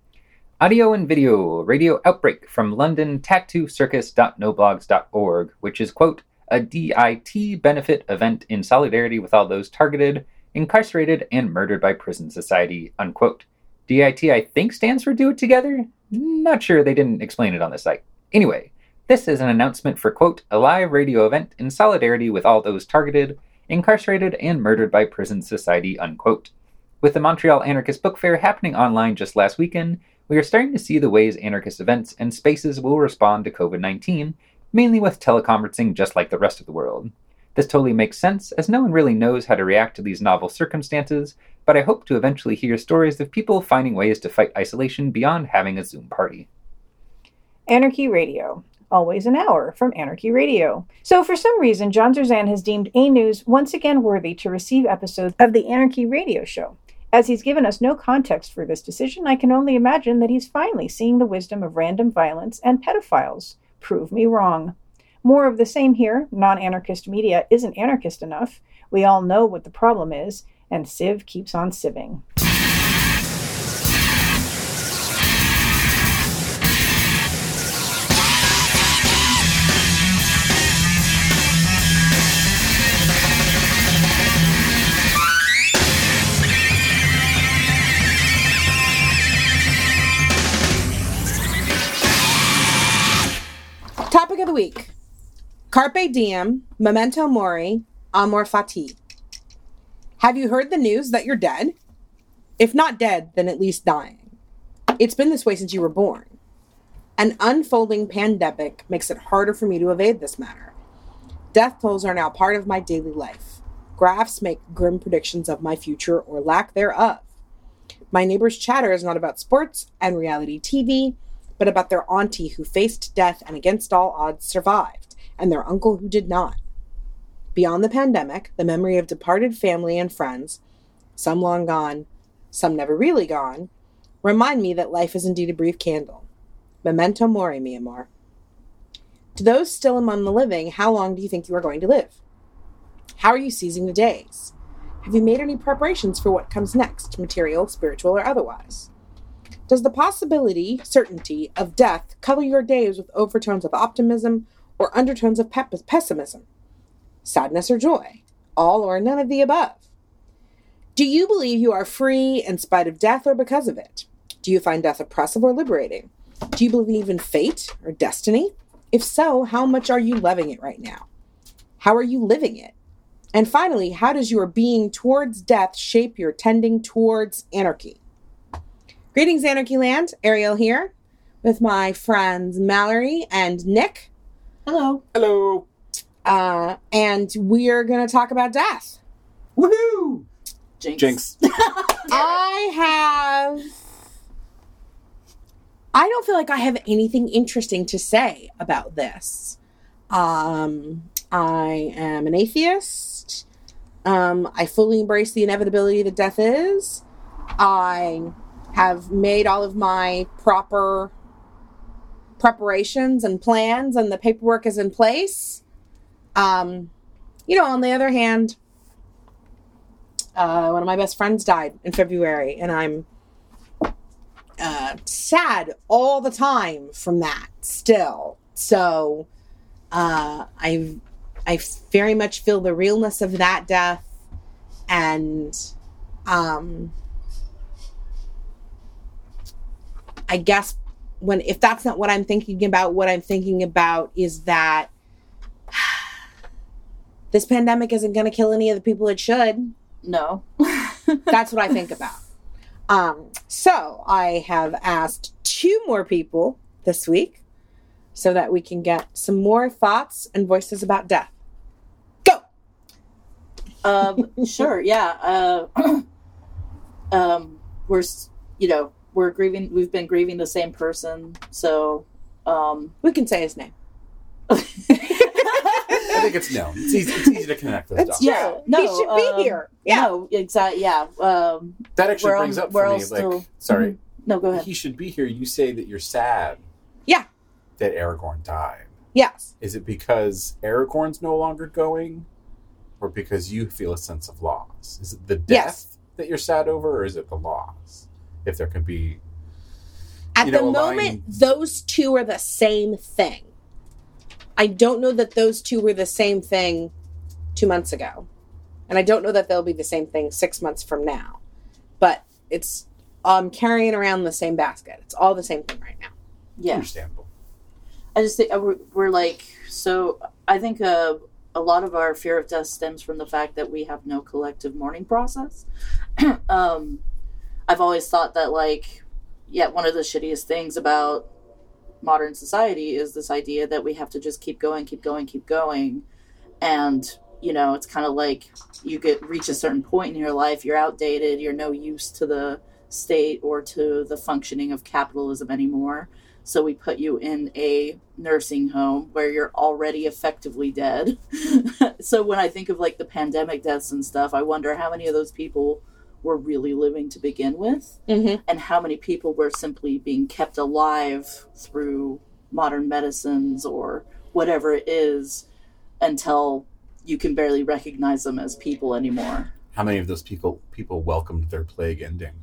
Audio and video, Radio Outbreak from London tattoo circus dot no blogs dot org, which is, quote, a D I T benefit event in solidarity with all those targeted, incarcerated, and murdered by prison society, unquote. D I T, I think, stands for Do It Together? Not sure they didn't explain it on the site. Anyway, this is an announcement for, quote, a live radio event in solidarity with all those targeted, incarcerated, and murdered by prison society, unquote. With the Montreal Anarchist Book Fair happening online just last weekend, we are starting to see the ways anarchist events and spaces will respond to covid nineteen, mainly with teleconferencing just like the rest of the world. This totally makes sense, as no one really knows how to react to these novel circumstances, but I hope to eventually hear stories of people finding ways to fight isolation beyond having a Zoom party. Anarchy Radio. Always an hour from Anarchy Radio. So for some reason, John Zerzan has deemed A News once again worthy to receive episodes of the Anarchy Radio show. As he's given us no context for this decision, I can only imagine that he's finally seeing the wisdom of random violence and pedophiles. Prove me wrong. More of the same here. Non-anarchist media isn't anarchist enough. We all know what the problem is, and Civ keeps on civving. Topic of the week. Carpe diem, memento mori, amor fati. Have you heard the news that you're dead? If not dead, then at least dying. It's been this way since you were born. An unfolding pandemic makes it harder for me to evade this matter. Death tolls are now part of my daily life. Graphs make grim predictions of my future or lack thereof. My neighbor's chatter is not about sports and reality T V, but about their auntie who faced death and against all odds survived, and their uncle who did not. Beyond the pandemic, the memory of departed family and friends, some long gone, some never really gone, remind me that life is indeed a brief candle. Memento mori, mi amor. To those still among the living, how long do you think you are going to live? How are you seizing the days? Have you made any preparations for what comes next, material, spiritual, or otherwise? Does the possibility, certainty, of death color your days with overtones of optimism or undertones of pe- pessimism? Sadness or joy? All or none of the above? Do you believe you are free in spite of death or because of it? Do you find death oppressive or liberating? Do you believe in fate or destiny? If so, how much are you loving it right now? How are you living it? And finally, how does your being towards death shape your tending towards anarchy? Greetings, Anarchy Land. Ariel here with my friends Mallory and Nick. Hello. Hello. Uh, and we're going to talk about death. Woohoo! Jinx. Jinx. I have... I don't feel like I have anything interesting to say about this. Um, I am an atheist. Um, I fully embrace the inevitability that death is. I have made all of my proper preparations and plans, and the paperwork is in place. Um, you know, on the other hand, uh, one of my best friends died in February, and I'm uh, sad all the time from that still. So, uh, I, I very much feel the realness of that death, and, um, I guess when, if that's not what I'm thinking about, what I'm thinking about is that this pandemic isn't going to kill any of the people it should. No. That's what I think about. Um, so I have asked two more people this week so that we can get some more thoughts and voices about death. Go! Um, sure, yeah. Uh, um, we're, you know, we're grieving, we've been grieving the same person, so... Um, we can say his name. I think it's known. It's easy, it's easy to connect those dots. yeah, no, he should be um, here. Yeah. No, exactly, yeah. Um, That actually we're brings all- up we're for all me, still- like, sorry. Mhm. No, go ahead. He should be here. You say that you're sad Yeah. that Aragorn died. Yes. Is it because Aragorn's no longer going, or because you feel a sense of loss? Is it the death Yes. that you're sad over, or is it the loss? If there could be... At You the know, a moment, line- those two are the same thing. I don't know that those two were the same thing two months ago. And I don't know that they'll be the same thing six months from now. But it's um, carrying around the same basket. It's all the same thing right now. Yeah. Understandable. I just think uh, we're, we're like, so I think uh, a lot of our fear of death stems from the fact that we have no collective mourning process. um, I've always thought that, like, yeah, one of the shittiest things about modern society is this idea that we have to just keep going, keep going, keep going. And, you know, it's kind of like you get reach a certain point in your life, you're outdated, you're no use to the state or to the functioning of capitalism anymore. So we put you in a nursing home where you're already effectively dead. So when I think of, like, the pandemic deaths and stuff, I wonder how many of those people were really living to begin with, Mm-hmm. and how many people were simply being kept alive through modern medicines or whatever it is until you can barely recognize them as people anymore. How many of those people people welcomed their plague ending?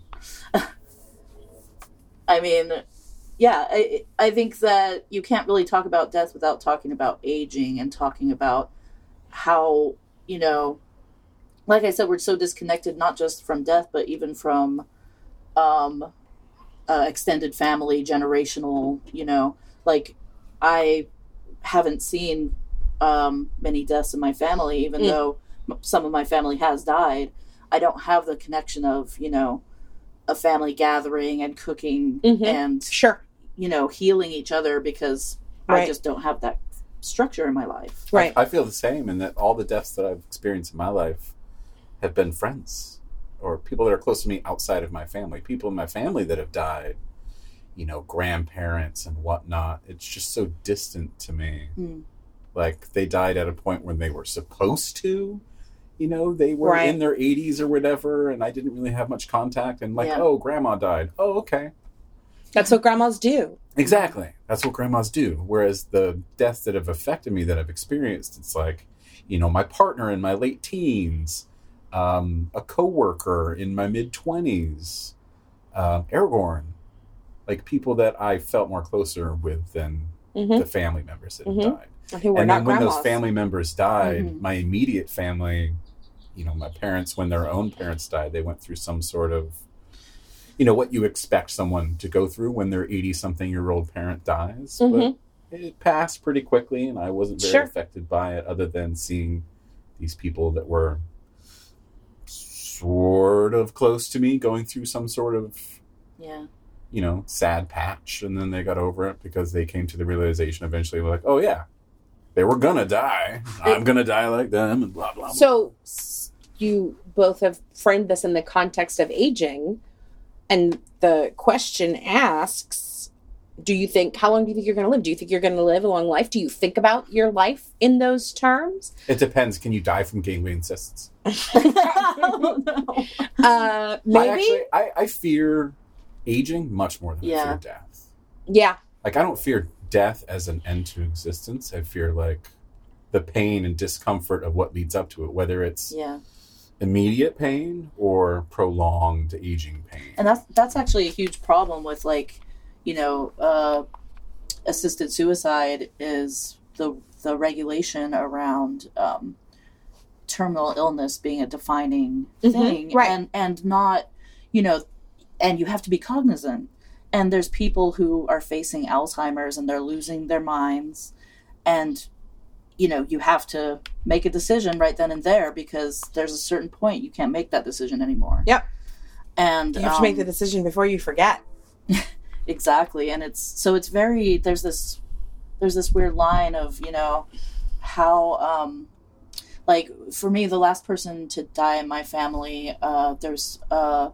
I mean, yeah, I, I think that you can't really talk about death without talking about aging and talking about how, you know, like I said, we're so disconnected, not just from death, but even from um, uh, extended family, generational, you know, like I haven't seen um, many deaths in my family, even Mm. though m- some of my family has died. I don't have the connection of, you know, a family gathering and cooking Mhm. and, Sure. you know, healing each other, because Right. I just don't have that structure in my life. Right. I, I feel the same in that all the deaths that I've experienced in my life have been friends or people that are close to me outside of my family. People in my family that have died, you know, grandparents and whatnot. It's just so distant to me. Mm. Like, they died at a point when they were supposed to. You know, they were Right. in their eighties or whatever, and I didn't really have much contact. And like, Yeah. oh, grandma died. Oh, okay. That's what grandmas do. Exactly. That's what grandmas do. Whereas the deaths that have affected me that I've experienced, it's like, you know, my partner in my late teens, um, a coworker in my mid-twenties, uh, Aragorn. Like, people that I felt more closer with than Mm-hmm. the family members that Mhm. have died. Who were And not then when grandmas. those family members died, Mhm. my immediate family, you know, my parents, when their own parents died, they went through some sort of, you know, what you expect someone to go through when their eighty-something-year-old parent dies. Mhm. But it passed pretty quickly, and I wasn't very Sure. affected by it, other than seeing these people that were sort of close to me going through some sort of, Yeah. you know, sad patch, and then they got over it because they came to the realization eventually, like, oh yeah, they were gonna die. I'm gonna die like them, and blah blah. blah. So s- you both have framed this in the context of aging, and the question asks, do you think, how long do you think you're going to live? Do you think you're going to live a long life? Do you think about your life in those terms? It depends. Can you die from gangrene cysts? Oh, no. Uh, I maybe? actually, I, I fear aging much more than I Yeah. fear death. Yeah. Like, I don't fear death as an end to existence. I fear, like, the pain and discomfort of what leads up to it, whether it's Yeah. immediate pain or prolonged aging pain. And that's that's actually a huge problem with, like, you know, uh, assisted suicide is the the regulation around um, terminal illness being a defining Mhm, thing, right. and and not, you know, and you have to be cognizant. And there's people who are facing Alzheimer's and they're losing their minds, and you know, you have to make a decision right then and there, because there's a certain point you can't make that decision anymore. Yep. And You have to make um, the decision before you forget. Exactly. And it's so it's very there's this there's this weird line of, you know, how um like, for me, the last person to die in my family, uh there's a,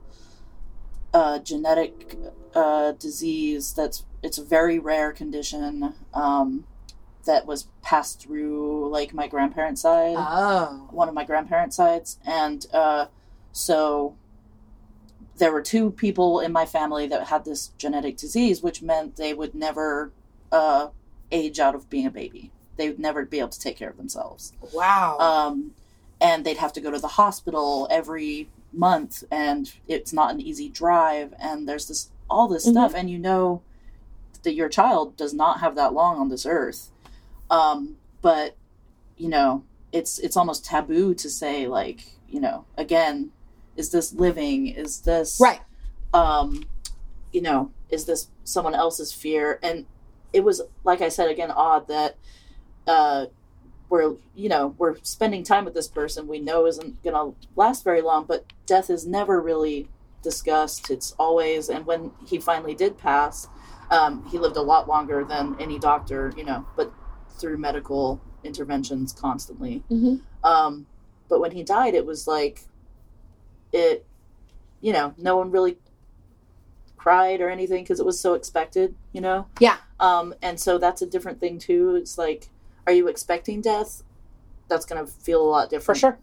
a genetic uh disease that's it's a very rare condition um that was passed through, like, my grandparents' side, Oh. one of my grandparents' sides, and uh so there were two people in my family that had this genetic disease, which meant they would never uh, age out of being a baby. They would never be able to take care of themselves. Wow. Um, and they'd have to go to the hospital every month, and it's not an easy drive. And there's this all this Mhm. stuff, and you know that your child does not have that long on this earth. Um, but you know, it's it's almost taboo to say, like, you know, again, is this living? Is this right. um, you know, is this someone else's fear? And it was, like I said, again, odd that uh, we're, you know, we're spending time with this person we know isn't going to last very long, but death is never really discussed. It's always, and when he finally did pass, um, he lived a lot longer than any doctor, you know, but through medical interventions constantly. Mm-hmm. Um, but when he died, it was like, it, you know, no one really cried or anything because it was so expected, you know? Yeah. Um, and so that's a different thing too. It's like, are you expecting death? That's going to feel a lot different. For sure.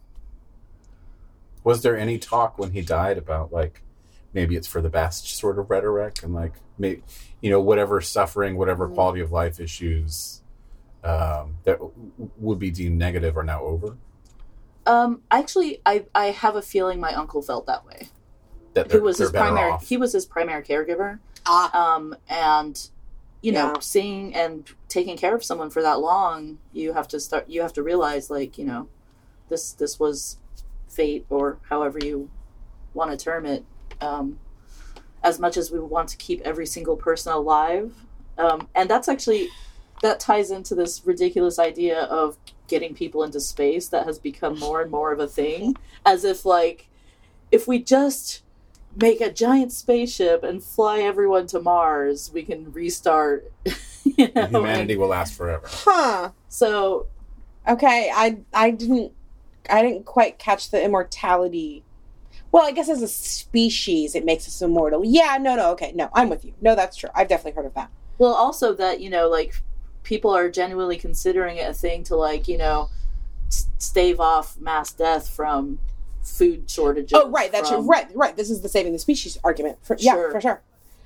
Was there any talk when he died about, like, maybe it's for the best sort of rhetoric and, like, maybe, you know, whatever suffering, whatever Mm. quality of life issues um, that w- would be deemed negative are now over? Um, actually, I, I have a feeling my uncle felt that way. That Who they're, was they're his better primary, off? he was his primary caregiver. Ah. Um, and, you know, Yeah. seeing and taking care of someone for that long, you have to start, you have to realize, like, you know, this, this was fate, or however you want to term it. Um, as much as we want to keep every single person alive. Um, and that's actually, that ties into this ridiculous idea of getting people into space that has become more and more of a thing. As if, like, if we just make a giant spaceship and fly everyone to Mars, we can restart, you know? Humanity will last forever. Huh. So, Okay, I I didn't I didn't quite catch the immortality. Well, I guess as a species, it makes us immortal. Yeah, no, no, okay, no, I'm with you. No, that's true. I've definitely heard of that. well, also that, you know, like, people are genuinely considering it a thing to, like, you know, s- stave off mass death from food shortages. Oh, right, that's from, true. Right, right. This is the saving the species argument. For, yeah, Sure. for sure.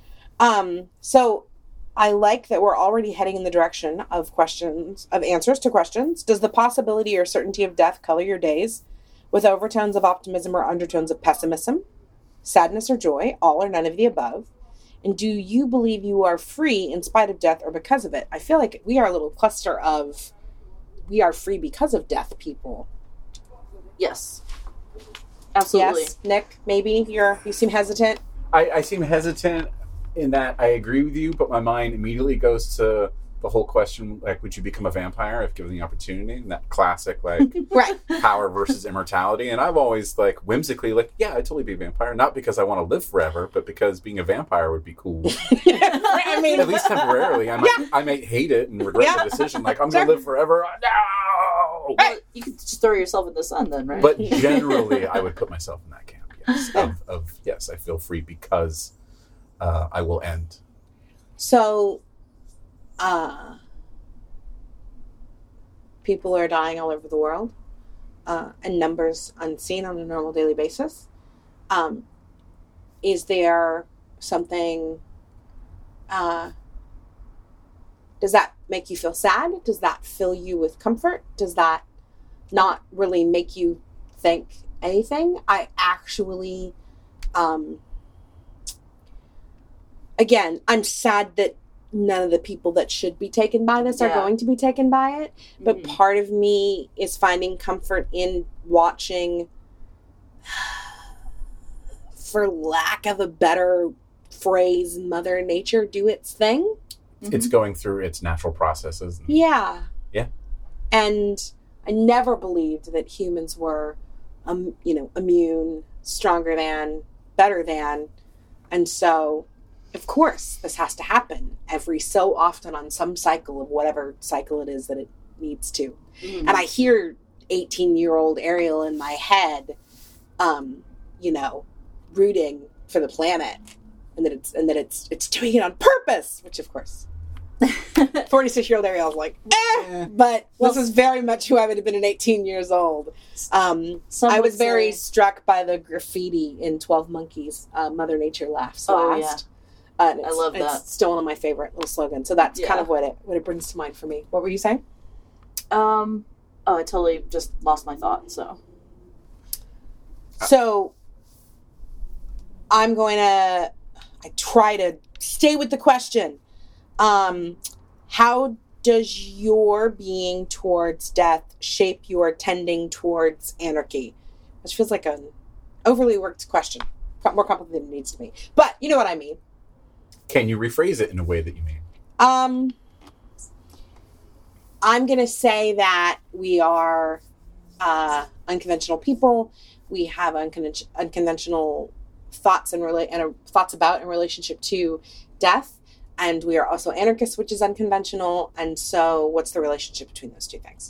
Um, so I like that we're already heading in the direction of questions, of answers to questions. Does the possibility or certainty of death color your days with overtones of optimism or undertones of pessimism, sadness or joy, all or none of the above? And do you believe you are free in spite of death or because of it? I feel like we are a little cluster of we are free because of death people. Yes. Absolutely. Yes, Nick, maybe you're you seem hesitant. I, I seem hesitant in that I agree with you, but my mind immediately goes to the whole question, like, would you become a vampire if given the opportunity? And that classic, like, Right. power versus immortality. And I've always, like, whimsically, like, yeah, I'd totally be a vampire. Not because I want to live forever, but because being a vampire would be cool. I mean, At least temporarily. I might, I might hate it and regret Yeah. the decision. Like, I'm Sure. going to live forever. No! Well, you could just throw yourself in the sun then, right? But generally, I would put myself in that camp, yes. Of, of yes, I feel free because uh, I will end. so, uh, people are dying all over the world, uh, and numbers unseen on a normal daily basis. Um, is there something, uh, does that make you feel sad? Does that fill you with comfort? Does that not really make you think anything? I actually, um, again, I'm sad that none of the people that should be taken by this are Yeah. going to be taken by it. But Mhm. part of me is finding comfort in watching, for lack of a better phrase, Mother Nature do its thing. It's going through its natural processes. Yeah. Yeah. And I never believed that humans were, um, you know, immune, stronger than, better than. And so, of course, this has to happen every so often on some cycle of whatever cycle it is that it needs to. Mhm. And I hear eighteen-year-old Ariel in my head, um, you know, rooting for the planet, and that it's and that it's it's doing it on purpose, which of course, forty-six-year-old Ariel's like, eh. Eh. But Well, this is very much who I would have been at eighteen years old. Um, Some I would was very say- struck by the graffiti in twelve Monkeys, uh, Mother Nature Laughs Oh, Last. Uh, and I it's, love that. It's still one of my favorite little slogans. So that's kind Yeah. of what it what it brings to mind for me. What were you saying? Um, oh, I totally just lost my thought, so. So I'm going to I try to stay with the question. Um, how does your being towards death shape your tending towards anarchy? Which feels like an overly worked question. more complicated than it needs to be. But you know what I mean. Can you rephrase it in a way that you mean? Um, I'm going to say that we are uh, unconventional people. We have uncon- unconventional thoughts and, rela- and uh, thoughts about in relationship to death. And we are also anarchists, which is unconventional. And so what's the relationship between those two things?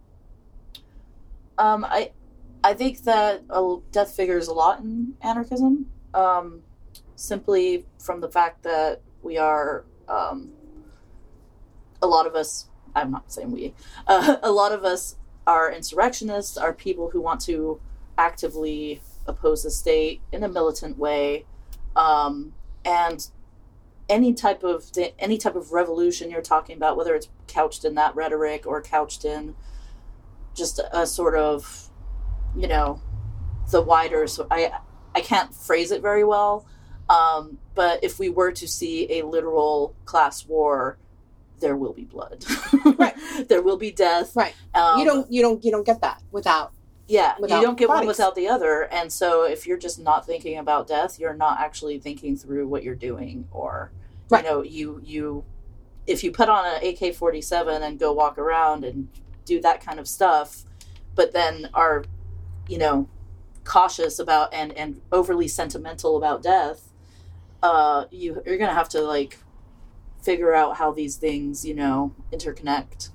Um, I, I think that uh, death figures a lot in anarchism, um, simply from the fact that we are, um, a lot of us, I'm not saying we, uh, a lot of us are insurrectionists, are people who want to actively oppose the state in a militant way, um, and any type of any type of revolution you're talking about, whether it's couched in that rhetoric or couched in just a, a sort of, you know, the wider. So I I can't phrase it very well, um, but if we were to see a literal class war, there will be blood. Right. There will be death. Right. Um, you don't you don't you don't get that without. Yeah, without you don't get bodies. one without the other. And so if you're just not thinking about death, you're not actually thinking through what you're doing. Or, Right. you know, you, you, if you put on an A K forty-seven and go walk around and do that kind of stuff, but then are, you know, cautious about and, and overly sentimental about death, uh, you, you're going to have to, like, figure out how these things, you know, interconnect.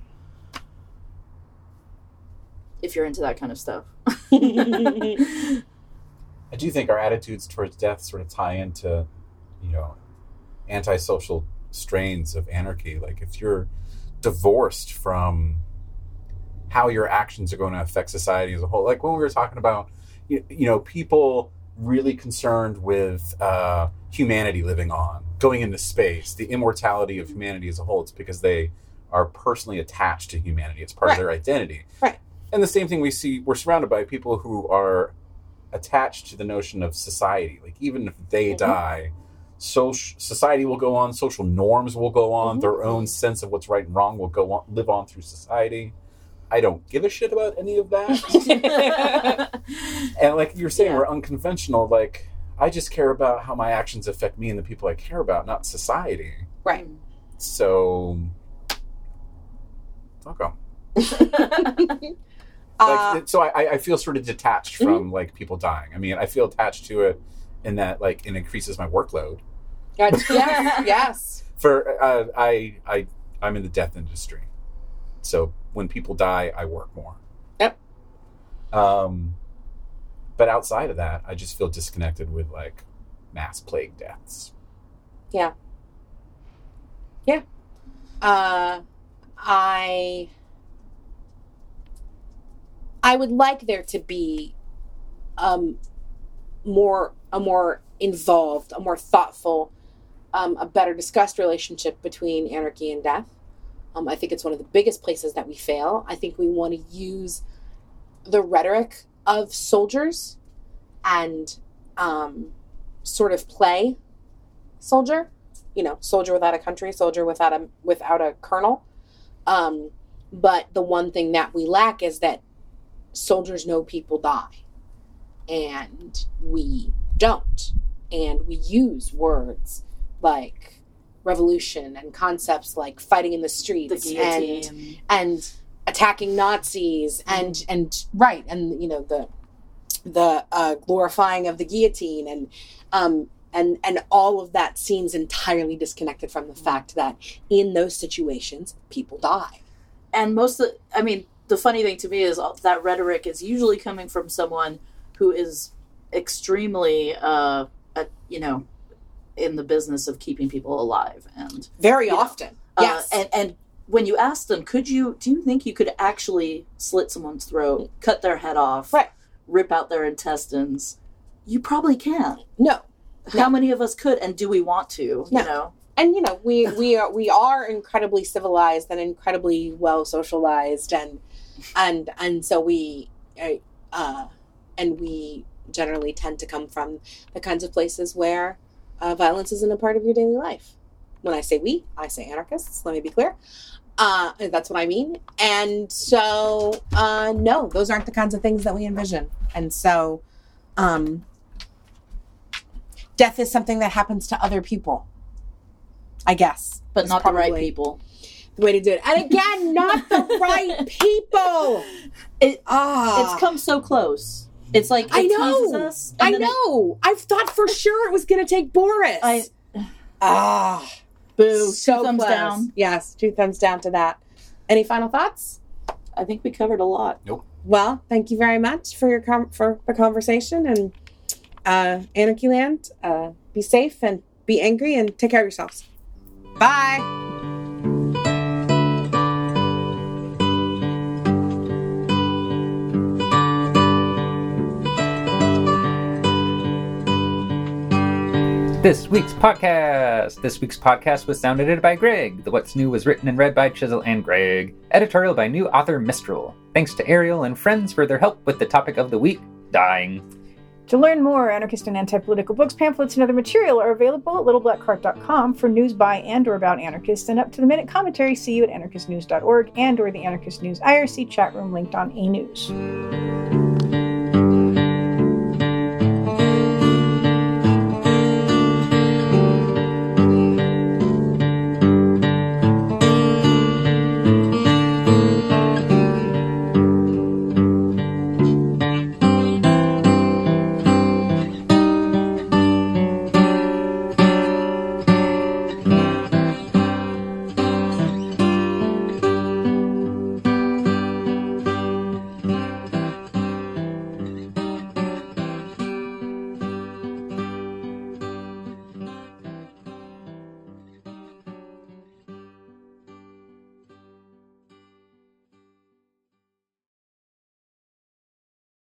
If you're into that kind of stuff. I do think our attitudes towards death sort of tie into, you know, antisocial strains of anarchy. Like if you're divorced from how your actions are going to affect society as a whole, like when we were talking about, you, you know, people really concerned with uh, humanity living on, going into space, the immortality of humanity as a whole, it's because they are personally attached to humanity. It's part Right. of their identity. Right. And the same thing we see, we're surrounded by people who are attached to the notion of society. Like even if they Mm-hmm. die, social society will go on, social norms will go on, Mm-hmm. their own sense of what's right and wrong will go on, live on through society. I don't give a shit about any of that. And like you're saying, Yeah. we're unconventional. Like I just care about how my actions affect me and the people I care about, not society. Right. So, fuck 'em. Uh, Like, so I, I feel sort of detached from like people dying. I mean, I feel attached to it in that like it increases my workload. yes. Yes. For uh, I I I'm in the death industry, so when people die, I work more. Yep. Um, but outside of that, I just feel disconnected with like mass plague deaths. Yeah. Yeah. Uh, I I would like there to be um more a more involved, a more thoughtful, um, a better discussed relationship between anarchy and death. Um, I think it's one of the biggest places that we fail. I think we want to use the rhetoric of soldiers and um, sort of play soldier, you know, soldier without a country, soldier without a without a colonel. Um, but the one thing that we lack is that soldiers know people die, and we don't. And we use words like revolution and concepts like fighting in the The streets and guillotine. and attacking Nazis and and right and you know the the uh, glorifying of the guillotine and um and and all of that seems entirely disconnected from the fact that in those situations people die. And most of, I mean, the funny thing to me is all- that rhetoric is usually coming from someone who is extremely, uh, a, you know, in the business of keeping people alive. And Very You know, often, uh, yes, and and when you ask them, could you? Do you think you could actually slit someone's throat, cut their head off, Right. rip out their intestines? You probably can. no. How many of us could, and do we want to? No. You know. And you know we we are we are incredibly civilized and incredibly well socialized and and and so we uh and we generally tend to come from the kinds of places where uh, violence isn't a part of your daily life. When I say we, I say anarchists. Let me be clear. Uh, that's what I mean. And so uh, no, those aren't the kinds of things that we envision. And so um, death is something that happens to other people. I guess. But It's not the right probably people. the way to do it. And again, not the right people. It, Ah. It's come so close. It's like, it I teases know. us. and I then it- know. I thought for sure it was going to take Boris. I, ah. boo. So two thumbs close. down. Yes, two thumbs down to that. Any final thoughts? I think we covered a lot. Well, thank you very much for your com- for the conversation, and uh, Anarchy Land. Uh, be safe and be angry and take care of yourselves. Bye. This week's podcast. This week's podcast was sound edited by Greg. The What's New was written and read by Chisel and Greg. Editorial by new author Mistral. Thanks to Ariel and friends for their help with the topic of the week, dying. To learn more, anarchist and anti-political books, pamphlets, and other material are available at little black cart dot com for news by and or about anarchists, and up-to-the-minute commentary see you at anarchist news dot org and or the Anarchist News I R C chat room linked on A News.